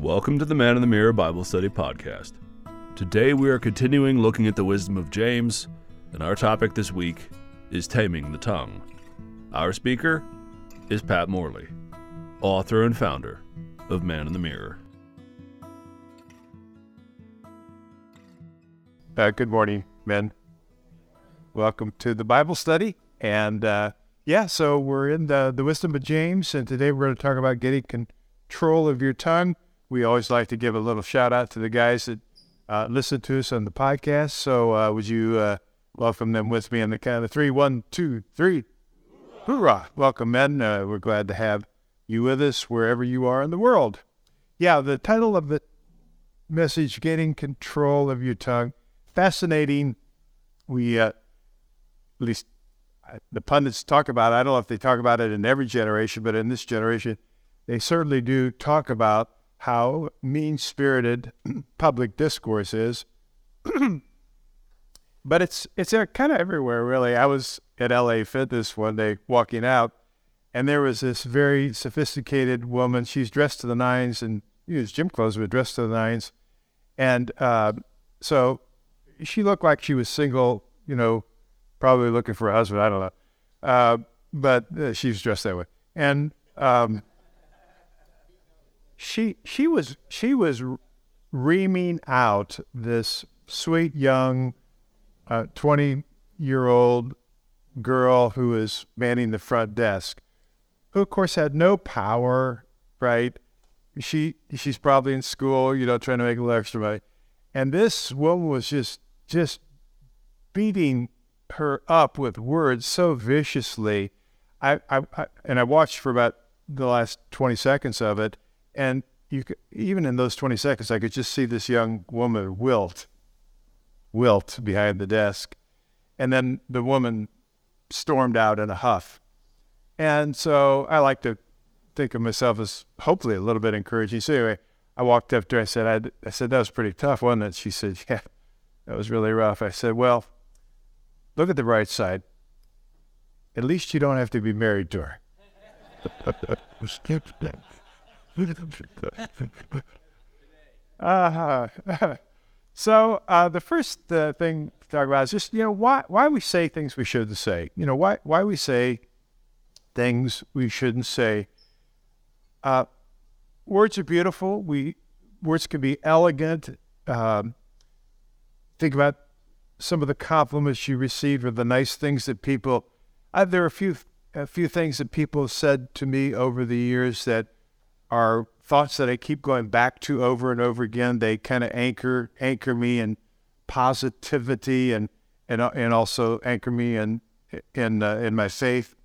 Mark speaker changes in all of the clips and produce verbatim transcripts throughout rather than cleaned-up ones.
Speaker 1: Welcome to the Man in the Mirror Bible Study Podcast. Today we are continuing looking at the wisdom of James, and our topic this week is taming the tongue. Our speaker is Pat Morley, author and founder of Man in the Mirror.
Speaker 2: Uh, good morning, men. Welcome to the Bible study. And uh, yeah, so we're in the, the wisdom of James, and today we're going to talk about getting control of your tongue. We always like to give a little shout out to the guys that uh, listen to us on the podcast. So uh, would you uh, welcome them with me on the count of three? One, two, three. Hoorah. Welcome, men. Uh, we're glad to have you with us wherever you are in the world. Yeah, the title of the message, Getting Control of Your Tongue. Fascinating. We, uh, at least uh, the pundits talk about it. I don't know if they talk about it in every generation, but in this generation, they certainly do talk about how mean-spirited public discourse is. But it's it's uh, kind of everywhere, really. I was at L A Fitness one day walking out, and there was this very sophisticated woman. She's dressed to the nines, and used gym clothes, but dressed to the nines. And uh, so she looked like she was single, you know, probably looking for a husband. I don't know. Uh, but uh, she was dressed that way. And um, she she was she was reaming out this sweet young uh, twenty-year-old girl who was manning the front desk, who of course had no power, right? She she's probably in school, you know, trying to make a little extra money. And this woman was just just beating her up with words so viciously. I, I, I and I watched for about the last twenty seconds of it, and you could, even in those twenty seconds, I could just see this young woman wilt, wilt behind the desk, and then the woman stormed out in a huff. And so I like to think of myself as hopefully a little bit encouraging. So anyway, I walked up to her. I said, I, I said, that was pretty tough, wasn't it? She said, yeah, that was really rough. I said, well, look at the bright side. At least you don't have to be married to her. uh, so uh, the first uh, thing to talk about is just, you know, why why we say things we shouldn't say. You know, why why we say things we shouldn't say. Uh, words are beautiful. We words can be elegant. Um, think about some of the compliments you received or the nice things that people. Uh, there are a few a few things that people have said to me over the years that are thoughts that I keep going back to over and over again. They kind of anchor anchor me in positivity and and and also anchor me in in uh, in my faith.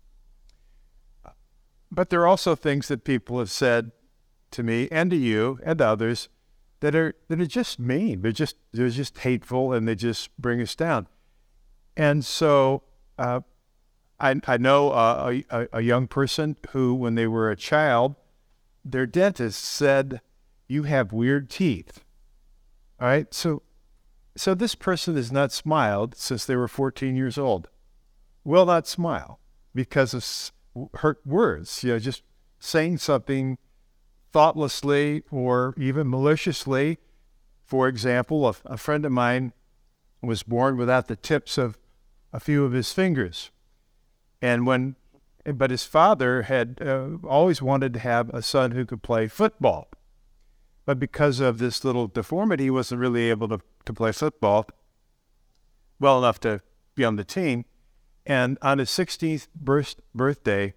Speaker 2: But there are also things that people have said to me and to you and to others that are that are just mean. They're just they're just hateful, and they just bring us down. And so uh, I I know a, a a young person who, when they were a child, their dentist said, "You have weird teeth." All right, so so this person has not smiled since they were fourteen years old. Will not smile because of hurt words, you know, just saying something thoughtlessly or even maliciously. For example, a, a friend of mine was born without the tips of a few of his fingers. And when, but his father had uh, always wanted to have a son who could play football. But because of this little deformity, he wasn't really able to, to play football well enough to be on the team. And on his sixteenth birth, birthday,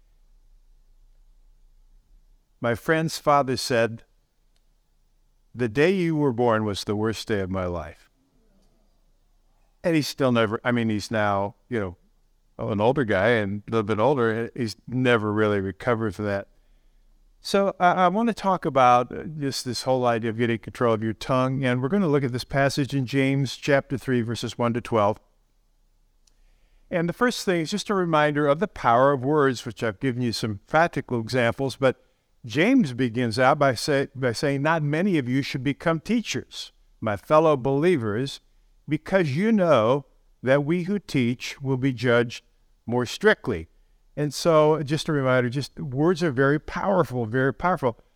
Speaker 2: my friend's father said, "The day you were born was the worst day of my life." And he's still never, I mean, he's now, you know, an older guy and a little bit older. He's never really recovered from that. So I, I want to talk about just this whole idea of getting control of your tongue. And we're going to look at this passage in James chapter three, verses one to twelve. And the first thing is just a reminder of the power of words, which I've given you some practical examples. But James begins out by, say, by saying, "Not many of you should become teachers, my fellow believers, because you know that we who teach will be judged more strictly." And so just a reminder, just words are very powerful, very powerful.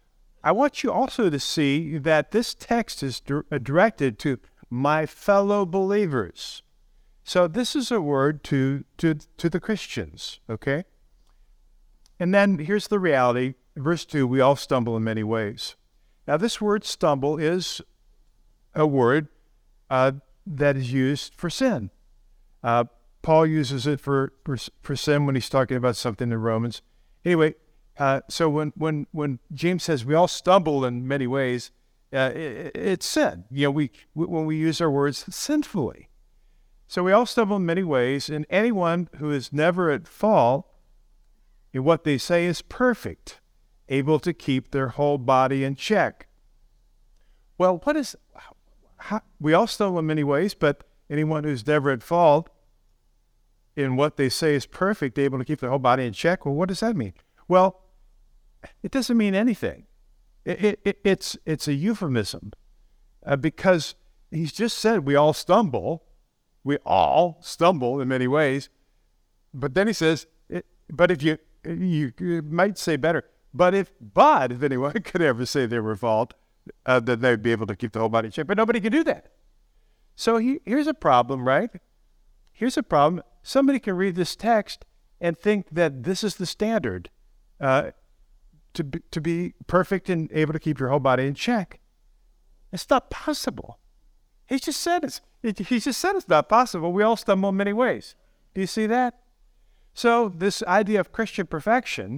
Speaker 2: I want you also to see that this text is di- directed to my fellow believers. So this is a word to, to, to the Christians, okay? And then here's the reality. Verse two, we all stumble in many ways. Now this word stumble is a word uh, that is used for sin. Uh, Paul uses it for, for for sin when he's talking about something in Romans. Anyway, uh, so when, when, when James says we all stumble in many ways, uh, it, it's sin. You know, we when we use our words sinfully. So we all stumble in many ways, and anyone who is never at fault in what they say is perfect, able to keep their whole body in check. Well, what is, how, we all stumble in many ways, but anyone who's never at fault in what they say is perfect, able to keep their whole body in check. Well, what does that mean? Well, it doesn't mean anything. It, it, it, it's, it's a euphemism uh, because he's just said we all stumble. We all stumble in many ways. But then he says, it, but if you, you, you might say better, but if, but if anyone could ever say they were at fault, uh, then they'd be able to keep the whole body in check. But nobody can do that. So he, here's a problem, right? Here's a problem. Somebody can read this text and think that this is the standard uh, to be, to be perfect and able to keep your whole body in check. It's not possible. He just said it's, he just said it's not possible. We all stumble in many ways. Do you see that? So this idea of Christian perfection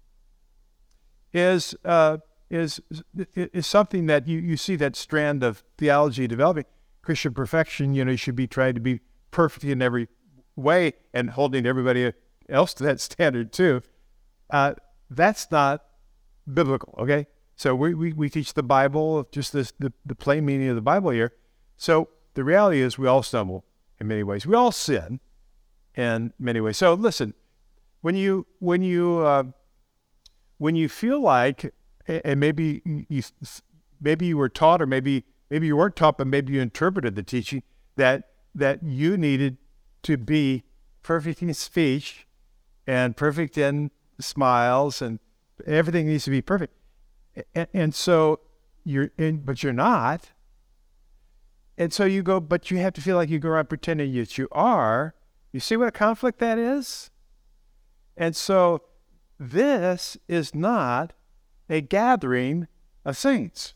Speaker 2: is uh, is is something that you, you see that strand of theology developing. Christian perfection, you know, you should be trying to be perfect in every way and holding everybody else to that standard too. Uh, that's not biblical, okay? So we, we, we teach the Bible, just this, the, the plain meaning of the Bible here. So the reality is we all stumble in many ways. We all sin in many ways. So listen, when you when you uh, when you feel like, and maybe you maybe you were taught, or maybe maybe you weren't taught, but maybe you interpreted the teaching that that you needed to be perfect in speech and perfect in smiles, and everything needs to be perfect. And, and so you're in, but you're not. And so you go, but you have to feel like you go around pretending that you are. You see what a conflict that is? And so this is not a gathering of saints.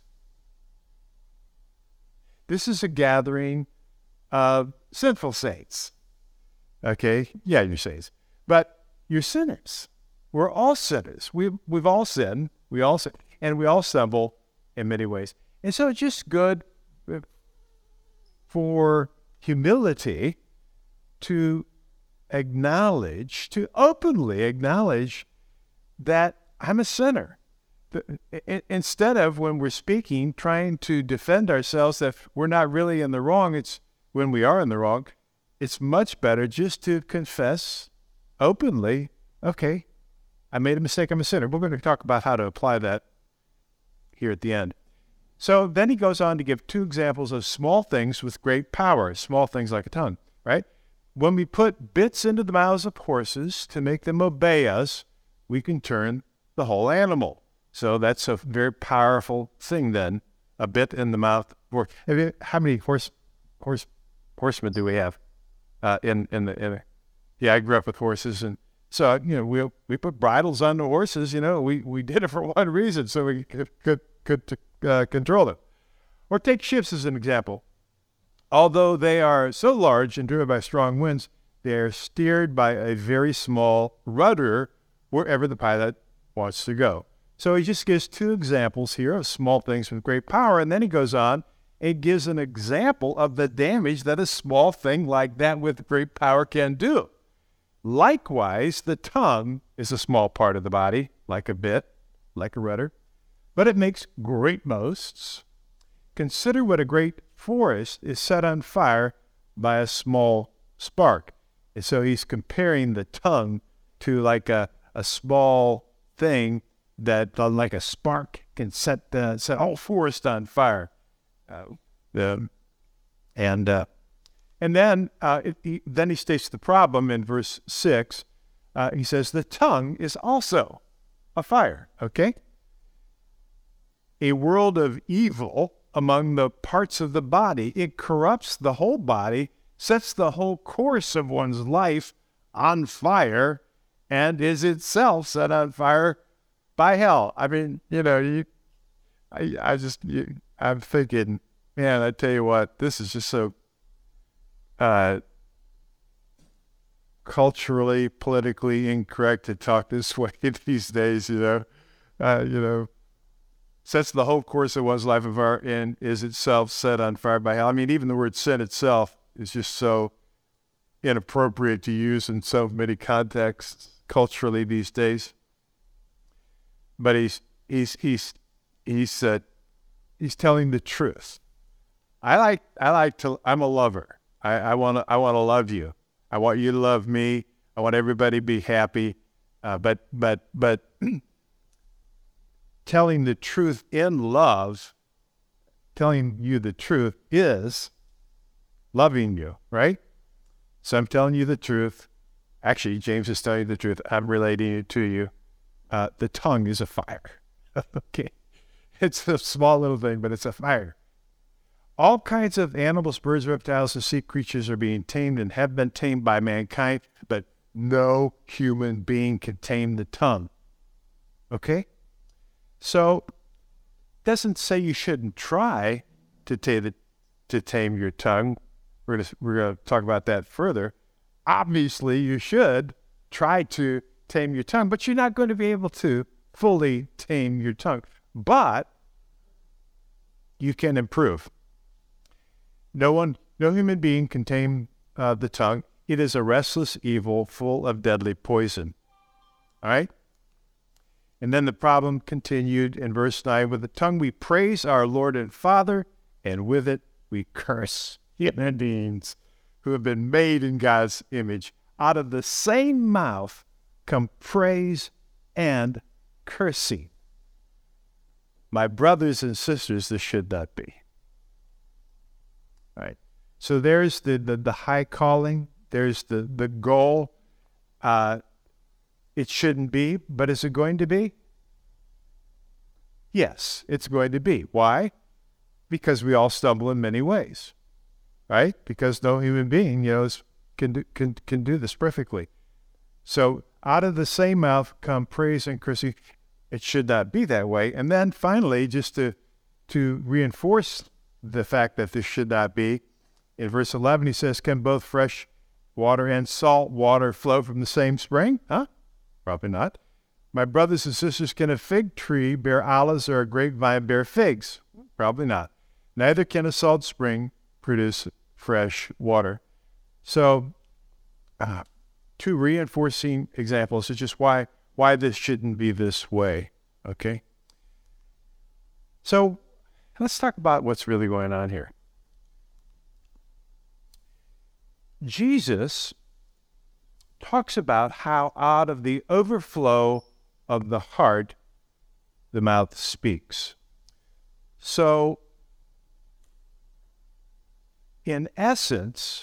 Speaker 2: This is a gathering of sinful saints. Okay? Yeah, you're saints. But you're sinners. We're all sinners. We, we've all sinned. We all sin, and we all stumble in many ways. And so it's just good for humility to acknowledge, to openly acknowledge that I'm a sinner. Instead of, when we're speaking, trying to defend ourselves that we're not really in the wrong, it's when we are in the wrong, it's much better just to confess openly, okay, I made a mistake, I'm a sinner. We're going to talk about how to apply that here at the end. So then he goes on to give two examples of small things with great power, small things like a tongue, right? When we put bits into the mouths of horses to make them obey us, we can turn the whole animal. So that's a very powerful thing then, a bit in the mouth. How many horse, horse, horsemen do we have uh, in, in the, in the, yeah, I grew up with horses, and so, you know, we we put bridles on the horses, you know, we, we did it for one reason, so we could, could, could uh, control them. Or take ships as an example. Although they are so large and driven by strong winds, they are steered by a very small rudder wherever the pilot wants to go. So he just gives two examples here of small things with great power, and then he goes on and gives an example of the damage that a small thing like that with great power can do. Likewise, the tongue is a small part of the body, like a bit, like a rudder, but it makes great boasts. Consider what a great forest is set on fire by a small spark. And so he's comparing the tongue to like a, a small thing that, uh, like a spark, can set the set all forest on fire. Uh, the, and uh, and then uh, it, he, then he states the problem in verse six. Uh, he says the tongue is also a fire. Okay. a world of evil among the parts of the body. It corrupts the whole body, sets the whole course of one's life on fire, and is itself set on fire by hell. I mean, you know, you, I, I just, you, I'm thinking, man, I tell you what, this is just so uh, culturally, politically incorrect to talk this way these days, you know. Uh, you know, sets the whole course of one's life of our, and is itself set on fire by hell. I mean, even the word sin itself is just so inappropriate to use in so many contexts culturally these days. But he's he's he's he's uh, he's telling the truth. I like I like to. I'm a lover. I, I want to I want to love you. I want you to love me. I want everybody to be happy. Uh, but but but telling the truth in love, telling you the truth is loving you, right? So I'm telling you the truth. Actually, James is telling you the truth. I'm relating it to you. Uh, the tongue is a fire. Okay. It's a small little thing, but it's a fire. All kinds of animals, birds, reptiles, and sea creatures are being tamed and have been tamed by mankind, but no human being can tame the tongue. Okay? So, it doesn't say you shouldn't try to, ta- the, to tame your tongue. We're going we're going to talk about that further. Obviously, you should try to tame your tongue, but you're not going to be able to fully tame your tongue. But you can improve. No one, no human being can tame uh, the tongue. It is a restless evil full of deadly poison. All right? And then the problem continued in verse nine. With the tongue we praise our Lord and Father, and with it we curse human beings who have been made in God's image. Out of the same mouth come praise and cursing. My brothers and sisters, this should not be. All right. So there's the, the, the high calling. There's the, the goal. Uh, it shouldn't be, but is it going to be? Yes, it's going to be. Why? Because we all stumble in many ways, right? Because no human being, you know, is, can, do, can, can do this perfectly. So out of the same mouth come praise and cursing. It should not be that way. And then finally, just to, to reinforce the fact that this should not be, in verse eleven, he says, can both fresh water and salt water flow from the same spring? Huh? Probably not. My brothers and sisters, can a fig tree bear olives or a grapevine bear figs? Probably not. Neither can a salt spring produce fresh water. So, uh, two reinforcing examples of just why, why this shouldn't be this way, okay? So, let's talk about what's really going on here. Jesus talks about how out of the overflow of the heart, the mouth speaks. So, in essence,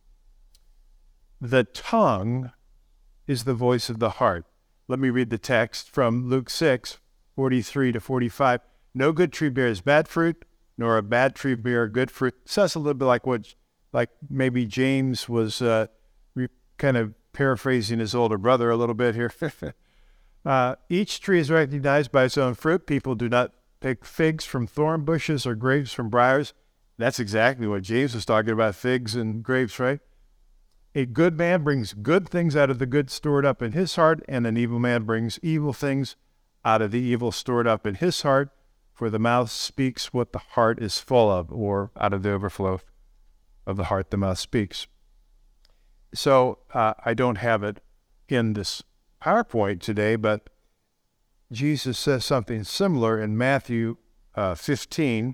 Speaker 2: the tongue is the voice of the heart. Let me read the text from Luke six, forty-three to forty-five. No good tree bears bad fruit, nor a bad tree bear good fruit. Sounds a little bit like what, like maybe James was uh, re- kind of paraphrasing his older brother a little bit here. uh, each tree is recognized by its own fruit. People do not pick figs from thorn bushes or grapes from briars. That's exactly what James was talking about, figs and grapes, right? A good man brings good things out of the good stored up in his heart, and an evil man brings evil things out of the evil stored up in his heart. For the mouth speaks what the heart is full of, or out of the overflow of the heart, the mouth speaks. So uh, I don't have it in this PowerPoint today, but Jesus says something similar in Matthew uh, fifteen,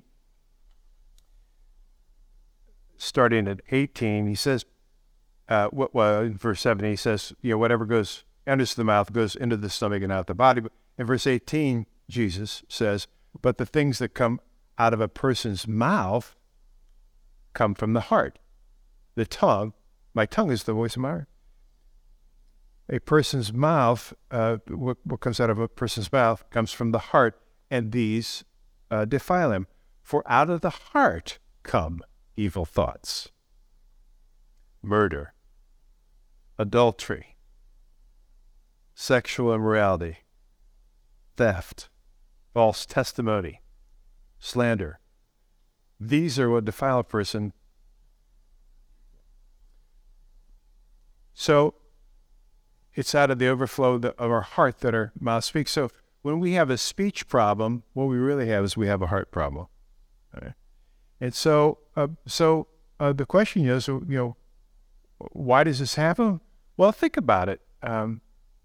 Speaker 2: starting at eighteen. He says, uh, well, in verse seven, he says, you know, whatever goes enters the mouth goes into the stomach and out the body. But in verse eighteen, Jesus says, but the things that come out of a person's mouth come from the heart. The tongue, my tongue is the voice of my heart. A person's mouth, uh, what, what comes out of a person's mouth comes from the heart, and these uh, defile him. For out of the heart come evil thoughts, murder, adultery, sexual immorality, theft, false testimony, slander. These are what defile a person. So it's out of the overflow of our heart that our mouth speaks. So when we have a speech problem, what we really have is we have a heart problem. Right? And so, uh, so uh, the question is, you know, why does this happen? Well, think about it. Um,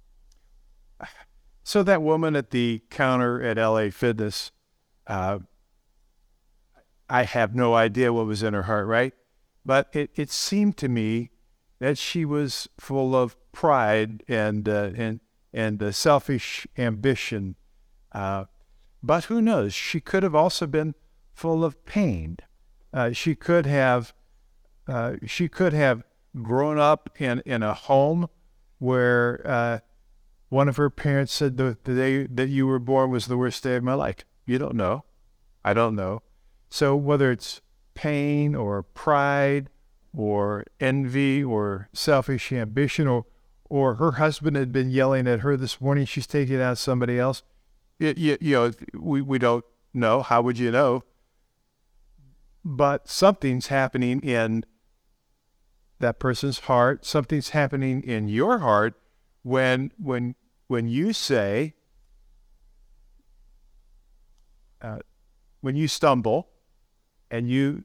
Speaker 2: so that woman at the counter at L A Fitness, uh, I have no idea what was in her heart, right? But it, it seemed to me that she was full of pride and uh, and and uh, selfish ambition. Uh, but who knows? She could have also been full of pain. Uh, she could have uh, she could have grown up in, in a home where uh, one of her parents said the, the day that you were born was the worst day of my life. You don't know. I don't know. So whether it's pain or pride or envy or selfish ambition, or or her husband had been yelling at her this morning, she's taking it out on somebody else. You, you, you know, we, we don't know. How would you know? But something's happening in that person's heart. Something's happening in your heart when when when you say, uh, when you stumble and you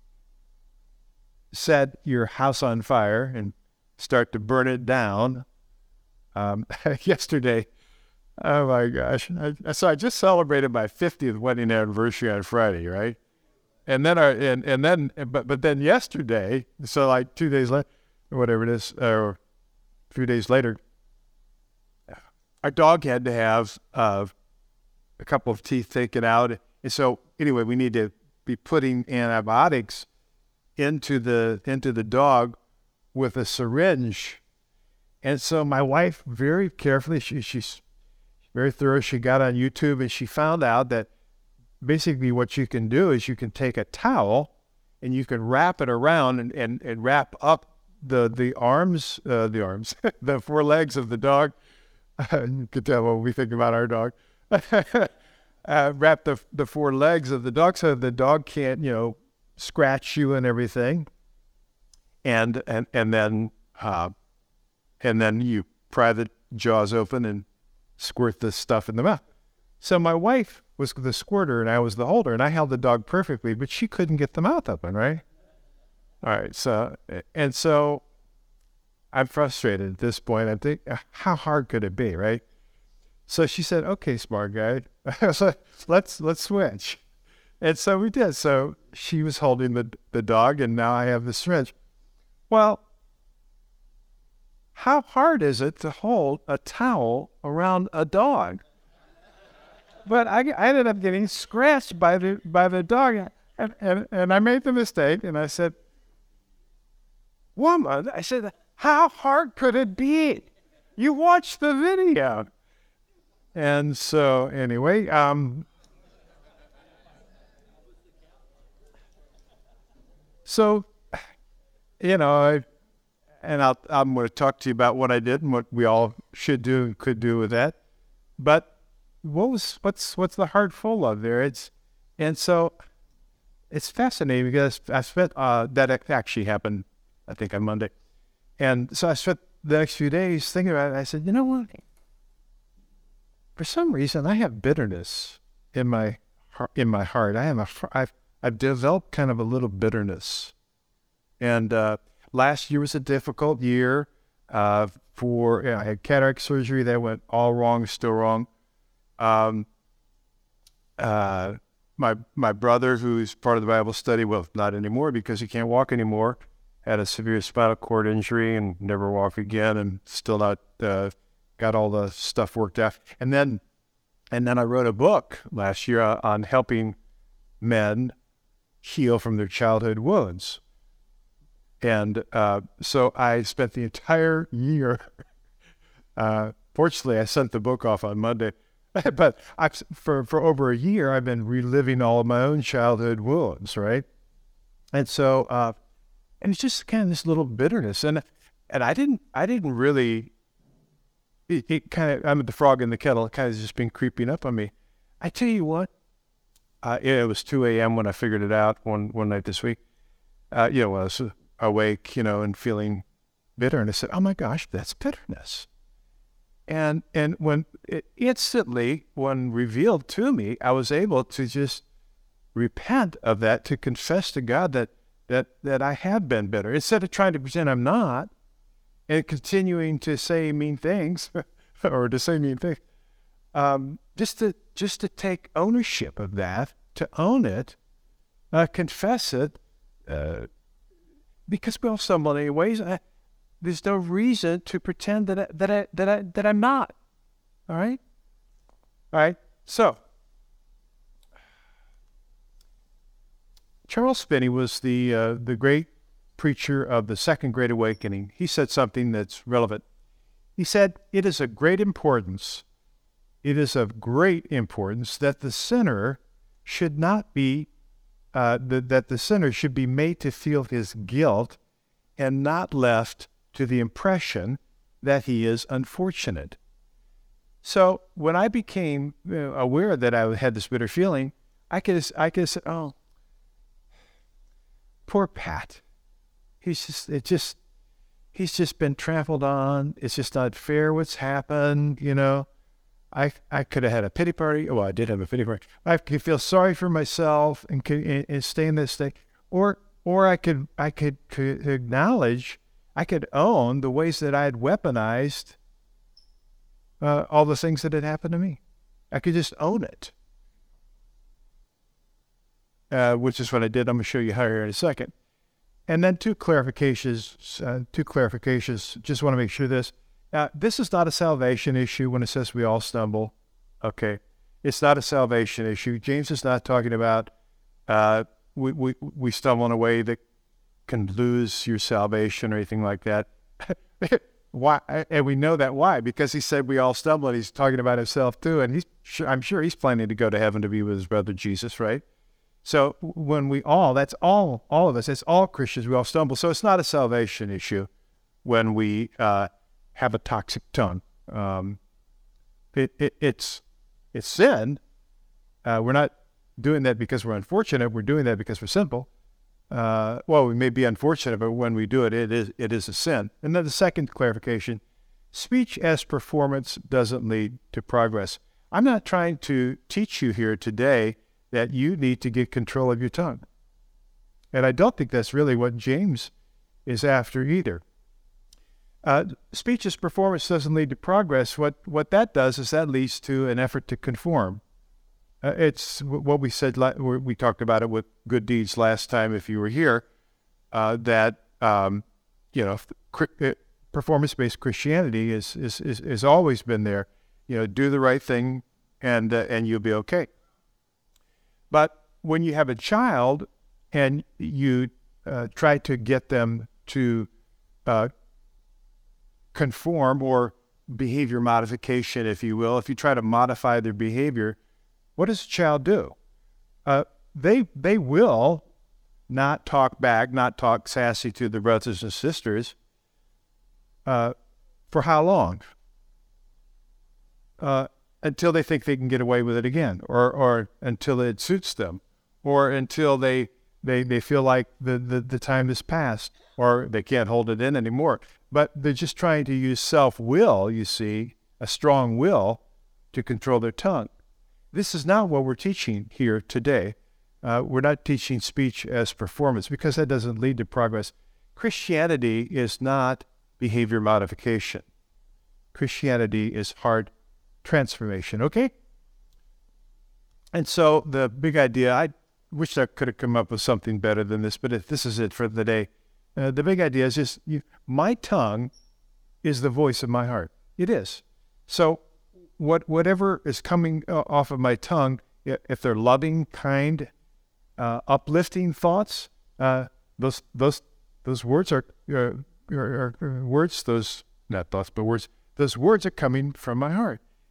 Speaker 2: set your house on fire and start to burn it down. Um, yesterday, oh my gosh! I, so I just celebrated my fiftieth wedding anniversary on Friday, right? And then our and and then but but then yesterday, so like two days later, or whatever it is, or a few days later, our dog had to have uh, a couple of teeth taken out, and so anyway, we need to be putting antibiotics into the into the dog with a syringe. And so my wife very carefully, she she's very thorough, she got on YouTube and she found out that basically what you can do is you can take a towel and you can wrap it around and, and, and wrap up the the arms, uh, the arms, the four legs of the dog. You could tell what we think about our dog. uh, wrap the the four legs of the dog so the dog can't, you know, scratch you and everything. And and and then uh, and then you pry the jaws open and squirt the stuff in the mouth. So my wife was the squirter and I was the holder, and I held the dog perfectly, but she couldn't get the mouth open, right? All right, so, and so I'm frustrated at this point. I think, how hard could it be, right? So she said, okay, smart guy, so let's, let's switch. And so we did. So she was holding the, the dog, and now I have the syringe. Well, how hard is it to hold a towel around a dog? But I, I ended up getting scratched by the by the dog, and, and and I made the mistake, and I said, "Woman," I said, "how hard could it be? You watched the video." And so anyway, um, so you know, I, and I'll, I'm going to talk to you about what I did and what we all should do and could do with that, but. What was what's what's the heart full of there? It's and so it's fascinating because I spent uh, that actually happened, I think, on Monday, and so I spent the next few days thinking about it. I said, you know what? For some reason, I have bitterness in my in my heart. I have a I've I've developed kind of a little bitterness, and uh, last year was a difficult year. Uh, for you know, I had cataract surgery that went all wrong, still wrong. Um, uh, my, my brother, who's part of the Bible study, well, not anymore because he can't walk anymore, had a severe spinal cord injury and never walk again, and still not, uh, got all the stuff worked out. And then, and then I wrote a book last year uh, on helping men heal from their childhood wounds. And, uh, so I spent the entire year, uh, fortunately I sent the book off on Monday. but I've, for, for over a year, I've been reliving all of my own childhood wounds, right? And so, uh, and it's just kind of this little bitterness. And and I didn't, I didn't really, it, it kind of, I'm the frog in the kettle, it kind of just been creeping up on me. I tell you what, uh, it was two a.m. when I figured it out one, one night this week. Uh, you know, I was awake, you know, and feeling bitter. And I said, oh my gosh, that's bitterness. And and when it instantly, when revealed to me, I was able to just repent of that, to confess to God that that that I have been bitter, instead of trying to pretend I'm not, and continuing to say mean things, or to say mean things. Um, just to just to take ownership of that, to own it, uh, confess it, uh, because we all stumble in ways. I, There's no reason to pretend that I, that I, that I, that I'm not. All right? All right? So, Charles Finney was the uh, the great preacher of the Second Great Awakening. He said something that's relevant. He said, it is of great importance, it is of great importance that the sinner should not be, uh, the, that the sinner should be made to feel his guilt and not left to the impression that he is unfortunate. So when I became you know, aware that I had this bitter feeling, I could I could say, "Oh, poor Pat. He's just it just he's just been trampled on. It's just not fair what's happened. You know, I I could have had a pity party. Well, I did have a pity party. I could feel sorry for myself and could and, and stay in this thing, or or I could I could, could acknowledge." I could own the ways that I had weaponized uh, all the things that had happened to me. I could just own it, uh, which is what I did. I'm going to show you how here in a second. And then two clarifications, uh, two clarifications. Just want to make sure this. Uh, this is not a salvation issue when it says we all stumble. Okay. It's not a salvation issue. James is not talking about uh, we, we, we stumble in a way that can lose your salvation or anything like that. Why? And we know that why, because he said we all stumble, and he's talking about himself too, and he's sure, I'm sure he's planning to go to heaven to be with his brother Jesus, right? So when we all, that's all, all of us, it's all Christians, we all stumble. So it's not a salvation issue when we uh, have a toxic tongue. Um, it, it, it's it's sin. Uh, we're not doing that because we're unfortunate. We're doing that because we're simple. Uh, well, we may be unfortunate, but when we do it, it is it is a sin. And then the second clarification, speech as performance doesn't lead to progress. I'm not trying to teach you here today that you need to get control of your tongue. And I don't think that's really what James is after either. Uh, speech as performance doesn't lead to progress. What, what that does is that leads to an effort to conform. Uh, it's what we said, we talked about it with good deeds last time if you were here, uh, that, um, you know, performance-based Christianity is, is, is, is always been there. You know, do the right thing and, uh, and you'll be okay. But when you have a child and you uh, try to get them to uh, conform, or behavior modification, if you will, if you try to modify their behavior, what does a child do? Uh, they they will not talk back, not talk sassy to their brothers and sisters. Uh, for how long? Uh, until they think they can get away with it again, or or until it suits them, or until they they, they feel like the, the, the time has passed, or they can't hold it in anymore. But they're just trying to use self-will, you see, a strong will, to control their tongue. This is not what we're teaching here today. Uh, we're not teaching speech as performance, because that doesn't lead to progress. Christianity is not behavior modification. Christianity is heart transformation, okay? And so the big idea, I wish I could have come up with something better than this, but if this is it for the day. Uh, the big idea is just, you, my tongue is the voice of my heart. It is. So what whatever is coming uh, off of my tongue, if they're loving, kind, uh, uplifting thoughts, uh, those those those words are, uh, are, are words. Those not thoughts, but words. Those words are coming from my heart.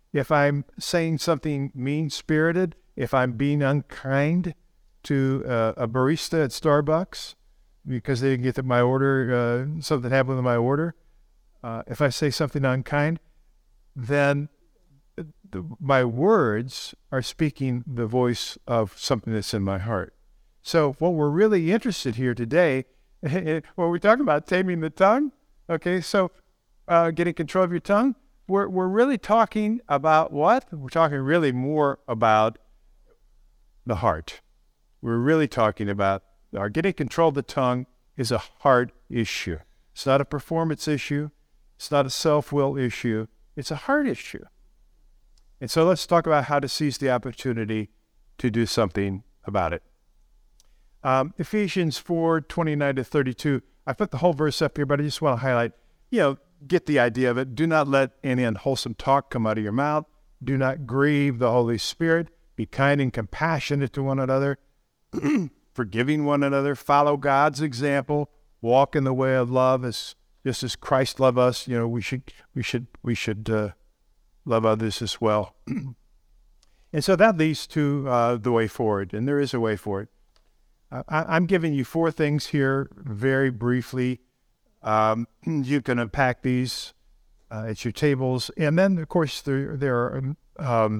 Speaker 2: if I'm saying something mean-spirited, if I'm being unkind to uh, a barista at Starbucks because they didn't get my order, uh, something happened with my order, uh, if I say something unkind, then the, my words are speaking the voice of something that's in my heart. So what we're really interested here today, when we're talking about taming the tongue, okay, so uh, getting control of your tongue, we're we're really talking about what? We're talking really more about the heart. We're really talking about our getting control of the tongue is a heart issue. It's not a performance issue. It's not a self-will issue. It's a heart issue. And so let's talk about how to seize the opportunity to do something about it. Um, Ephesians four, twenty-nine to thirty-two. I put the whole verse up here, but I just want to highlight, you know, get the idea of it. Do not let any unwholesome talk come out of your mouth. Do not grieve the Holy Spirit. Be kind and compassionate to one another, forgiving one another. Follow God's example. Walk in the way of love, as just as Christ loved us. You know, we should we should we should uh, love others as well. And so that leads to uh, the way forward, and there is a way forward. Uh, I, I'm giving you four things here, very briefly. Um, you can unpack these uh, at your tables, and then of course there there are um,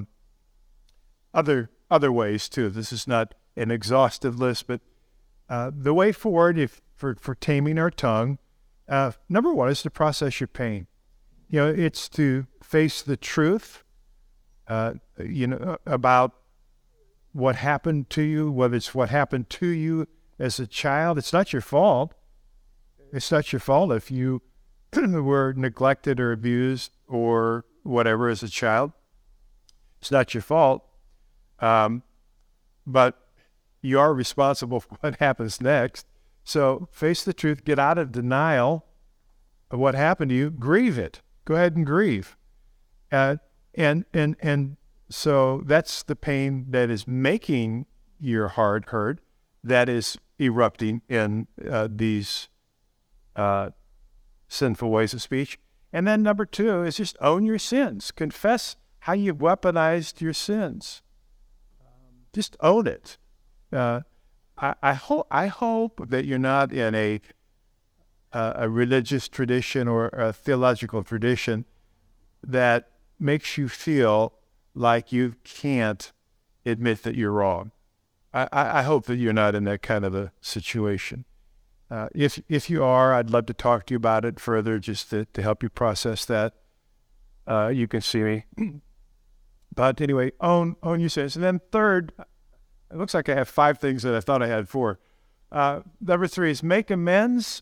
Speaker 2: other other ways too. This is not an exhaustive list, but uh, the way forward, if for for taming our tongue, uh, number one is to process your pain. You know, it's to face the truth, uh, you know, about what happened to you, whether it's what happened to you as a child. It's not your fault. It's not your fault if you were neglected or abused or whatever as a child. It's not your fault. Um, but you are responsible for what happens next. So face the truth, get out of denial of what happened to you, grieve it. Go ahead and grieve. Uh, and, and, and so that's the pain that is making your heart hurt, that is erupting in uh, these Uh, sinful ways of speech. And then number two is just own your sins. Confess how you've weaponized your sins. Um, just own it. Uh, I, I hope I hope that you're not in a uh, a religious tradition or a theological tradition that makes you feel like you can't admit that you're wrong. I, I, I hope that you're not in that kind of a situation. Uh, if if you are, I'd love to talk to you about it further, just to, to help you process that. Uh, you can see me. But anyway, own own your sins. And then third, it looks like I have five things that I thought I had four. Uh, number three is make amends.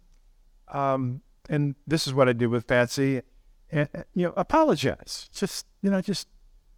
Speaker 2: um, and this is what I did with Patsy. And, you know, apologize. Just, you know, just,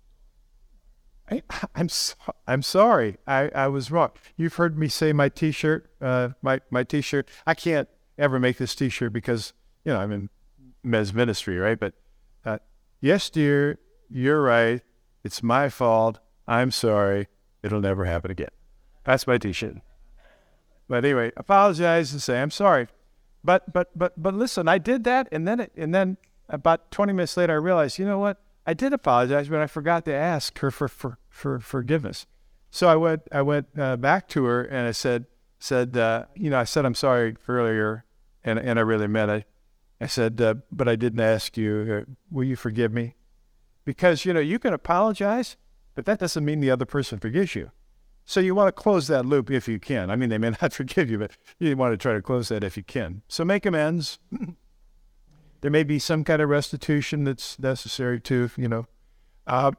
Speaker 2: I, I'm so, I'm sorry. I, I was wrong. You've heard me say my T-shirt, uh, my my T-shirt. I can't ever make this T-shirt because, you know, I'm in men's ministry, right? But uh, yes, dear, you're right. It's my fault. I'm sorry. It'll never happen again. That's my T-shirt. But anyway, apologize and say I'm sorry. But but but but listen, I did that, and then it, and then about twenty minutes later, I realized, you know what? I did apologize, but I forgot to ask her for, for, for forgiveness. So I went I went uh, back to her and I said said uh, you know I said I'm sorry earlier, and and I really meant it. I said, uh, but I didn't ask you. Uh, will you forgive me? Because you know you can apologize, but that doesn't mean the other person forgives you. So you want to close that loop if you can. I mean, they may not forgive you, but you want to try to close that if you can. So make amends. There may be some kind of restitution that's necessary too, you know. Uh,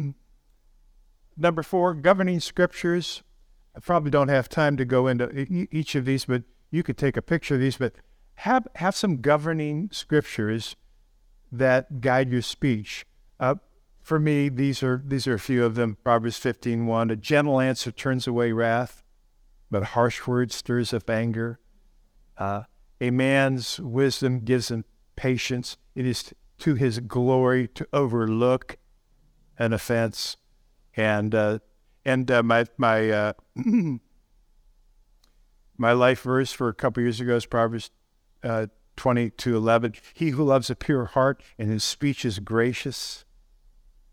Speaker 2: number four, governing scriptures. I probably don't have time to go into e- each of these, but you could take a picture of these. But have have some governing scriptures that guide your speech. Uh, for me, these are these are a few of them. Proverbs fifteen one. A gentle answer turns away wrath, but harsh words stirs up anger. Uh, a man's wisdom gives him patience. It is to his glory to overlook an offense. And uh, and uh, my my uh, my life verse for a couple years ago is Proverbs uh, twenty to eleven. He who loves a pure heart and his speech is gracious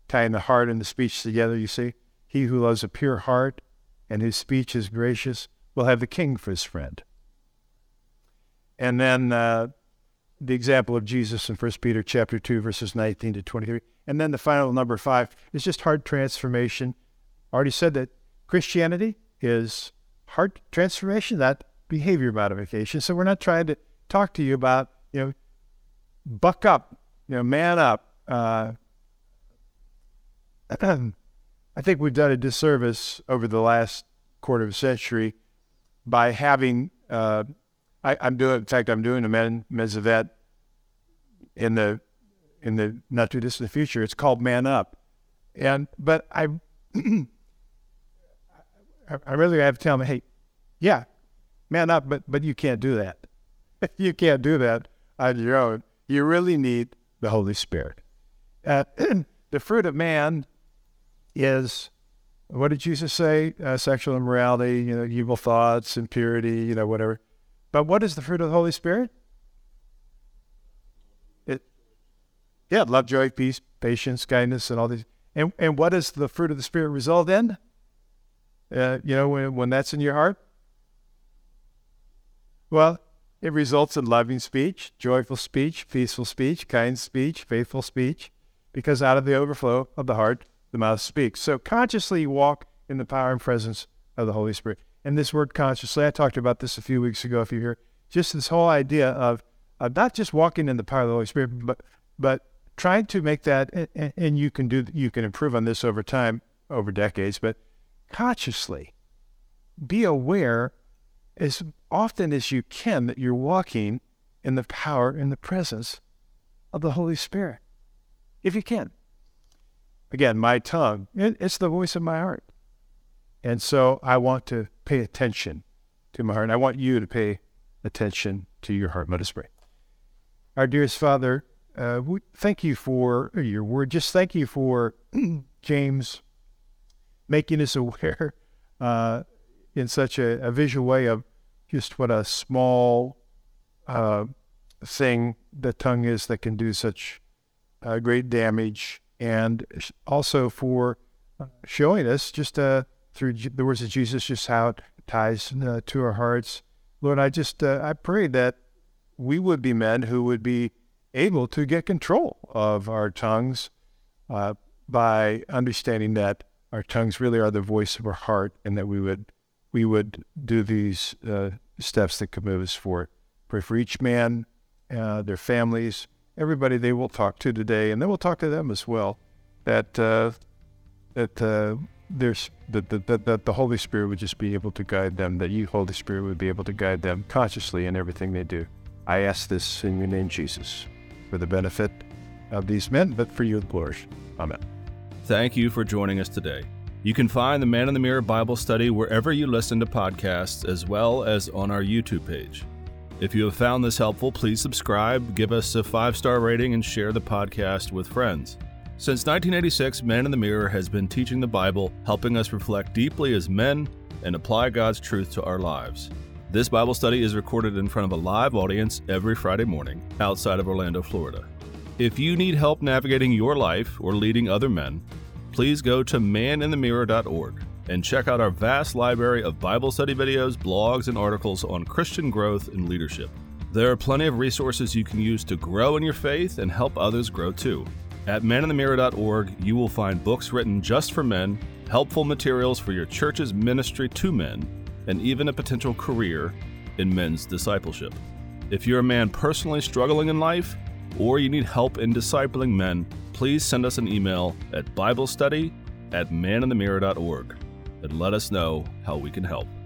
Speaker 2: tying the heart and the speech together, you see. He who loves a pure heart and whose speech is gracious will have the king for his friend. And then uh, the example of Jesus in First Peter chapter two, verses nineteen to twenty-three. And then the final number five is just heart transformation. I already said that Christianity is heart transformation, not behavior modification. So we're not trying to talk to you about, you know, buck up, you know, man up. Uh, I think we've done a disservice over the last quarter of a century by having, uh, I, I'm doing, in fact, I'm doing a men, Mesovet in the in the not too distant future. It's called Man Up, and but I, I really have to tell them, hey, yeah, man up, but but you can't do that. You can't do that on your own. You really need the Holy Spirit. Uh, the fruit of man is, what did Jesus say? Uh, sexual immorality, you know, evil thoughts, impurity, you know, whatever. But what is the fruit of the Holy Spirit? It, yeah, love, joy, peace, patience, kindness, and all these. And and what does the fruit of the Spirit result in? Uh, you know, when when that's in your heart? Well, it results in loving speech, joyful speech, peaceful speech, kind speech, faithful speech, because out of the overflow of the heart, the mouth speaks. So consciously walk in the power and presence of the Holy Spirit. And this word consciously, I talked about this a few weeks ago, if you're here, just this whole idea of, of not just walking in the power of the Holy Spirit, but but trying to make that, and, and you can do, you can improve on this over time, over decades, but consciously be aware as often as you can that you're walking in the power and the presence of the Holy Spirit, if you can. Again, my tongue, it, it's the voice of my heart. And so I want to pay attention to my heart. And I want you to pay attention to your heart. Let us pray. Our dearest Father, uh, we thank you for your word. Just thank you for James making us aware uh, in such a, a visual way of just what a small uh, thing the tongue is that can do such uh, great damage. And also for showing us just uh, through the words of Jesus, just how it ties uh, to our hearts. Lord, I just, uh, I pray that we would be men who would be able to get control of our tongues uh, by understanding that our tongues really are the voice of our heart, and that we would, we would do these uh, steps that could move us forward. Pray for each man, uh, their families, everybody they will talk to today, and then we'll talk to them as well, that uh, that uh, there's that the, the, the, the Holy Spirit would just be able to guide them, that you, Holy Spirit, would be able to guide them consciously in everything they do. I ask this in your name, Jesus, for the benefit of these men, but for you, the glory. Amen.
Speaker 1: Thank you for joining us today. You can find the Man in the Mirror Bible Study wherever you listen to podcasts, as well as on our YouTube page. If you have found this helpful, please subscribe, give us a five-star rating, and share the podcast with friends. Since nineteen eighty-six, Man in the Mirror has been teaching the Bible, helping us reflect deeply as men and apply God's truth to our lives. This Bible study is recorded in front of a live audience every Friday morning outside of Orlando, Florida. If you need help navigating your life or leading other men, please go to man in the mirror dot org and check out our vast library of Bible study videos, blogs, and articles on Christian growth and leadership. There are plenty of resources you can use to grow in your faith and help others grow too. At man in the mirror dot org, you will find books written just for men, helpful materials for your church's ministry to men, and even a potential career in men's discipleship. If you're a man personally struggling in life, or you need help in discipling men, please send us an email at biblestudy at man in the mirror dot org and let us know how we can help.